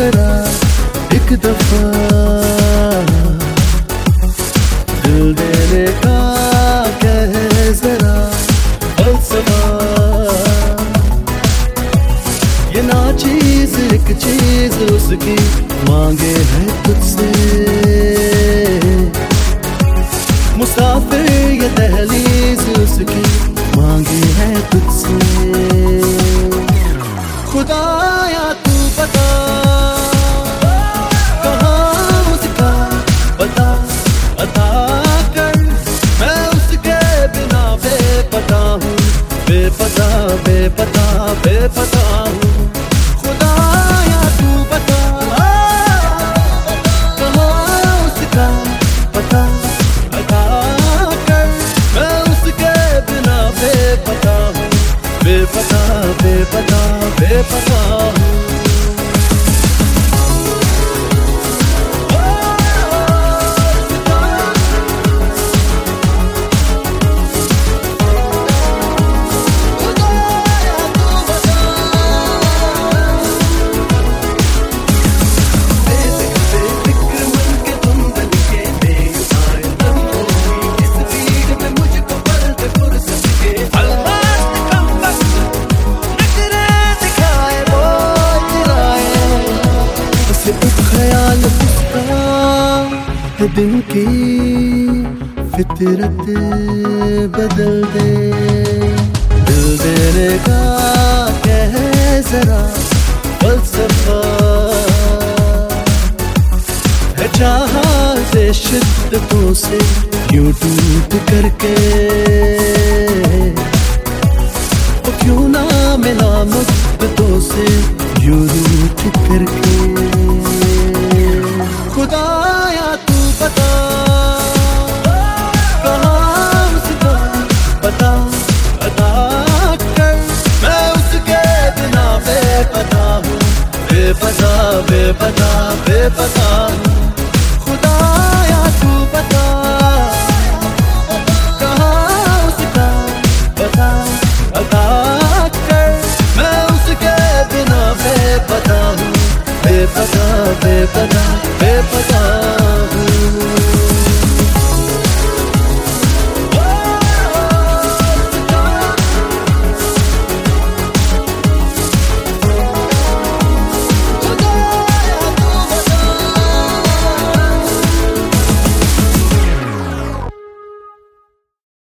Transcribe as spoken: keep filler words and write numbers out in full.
जरा एक दफा दिल देने का कहे जरा फलसफा। ये ना चीज एक चीज उसकी मांगे है तुझसे, मुसाफिर ये दहलीज उसकी मांगे है तुझसे। खुदाया तू बता कहाँ उसका पता अता कर, मैं उसके बिना बेपता हूँ, बेपता बेपता बेपता हूँ। खुदाया तू बता कहाँ उसका पता अता कर, मैं उसके बिना बेपता हूँ, बेपता बेपता बेपता हूँ। ख्याल है दिन की फितरत बदल दे, दिल देने का कहे जरा फलसफा। है चाहा से शिद्दतों से यूं टूट करके, वो क्यों ना मिला मुद्दतों से यूं रूठ करके। खुदाया तू बता कहाँ उसका पता अता कर, मैं उसके बिना बेपता हूँ, बेपता बेपता बेपता हूँ। खुदाया तू बता कहाँ उसका पता अता कर, मैं उसके बिना बेपता हूँ, बेपता बेपता